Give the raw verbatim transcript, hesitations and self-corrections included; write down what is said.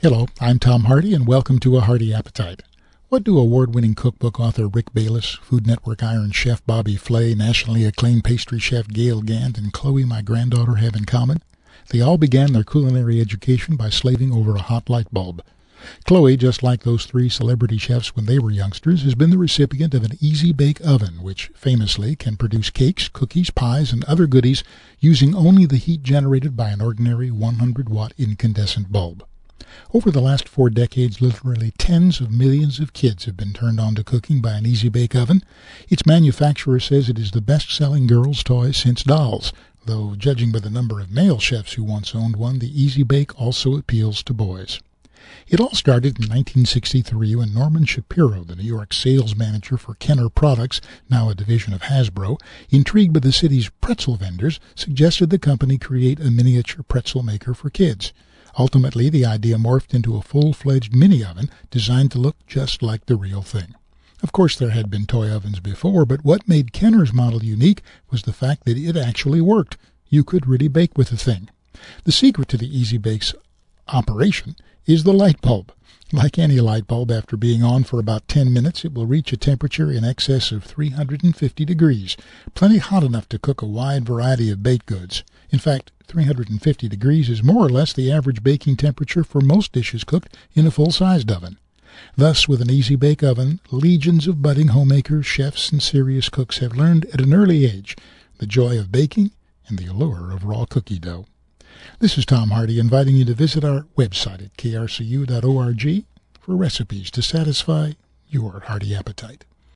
Hello, I'm Tom Hardy, and welcome to A Hearty Appetite. What do award-winning cookbook author Rick Bayless, Food Network Iron Chef Bobby Flay, nationally acclaimed pastry chef Gail Gant, and Chloe, my granddaughter, have in common? They all began their culinary education by slaving over a hot light bulb. Chloe, just like those three celebrity chefs when they were youngsters, has been the recipient of an Easy Bake Oven, which famously can produce cakes, cookies, pies, and other goodies using only the heat generated by an ordinary one hundred watt incandescent bulb. Over the last four decades, literally tens of millions of kids have been turned on to cooking by an Easy Bake Oven. Its manufacturer says it is the best-selling girls' toy since dolls, though judging by the number of male chefs who once owned one, the Easy Bake also appeals to boys. It all started in nineteen sixty-three when Norman Shapiro, the New York sales manager for Kenner Products, now a division of Hasbro, intrigued by the city's pretzel vendors, suggested the company create a miniature pretzel maker for kids. Ultimately, the idea morphed into a full-fledged mini-oven designed to look just like the real thing. Of course, there had been toy ovens before, but what made Kenner's model unique was the fact that it actually worked. You could really bake with the thing. The secret to the Easy Bake's operation is the light bulb. Like any light bulb, after being on for about ten minutes, it will reach a temperature in excess of three hundred fifty degrees, plenty hot enough to cook a wide variety of baked goods. In fact, three hundred fifty degrees is more or less the average baking temperature for most dishes cooked in a full-sized oven. Thus, with an Easy Bake Oven, legions of budding homemakers, chefs, and serious cooks have learned at an early age the joy of baking and the allure of raw cookie dough. This is Tom Hardy inviting you to visit our website at k r c u dot org for recipes to satisfy your hearty appetite.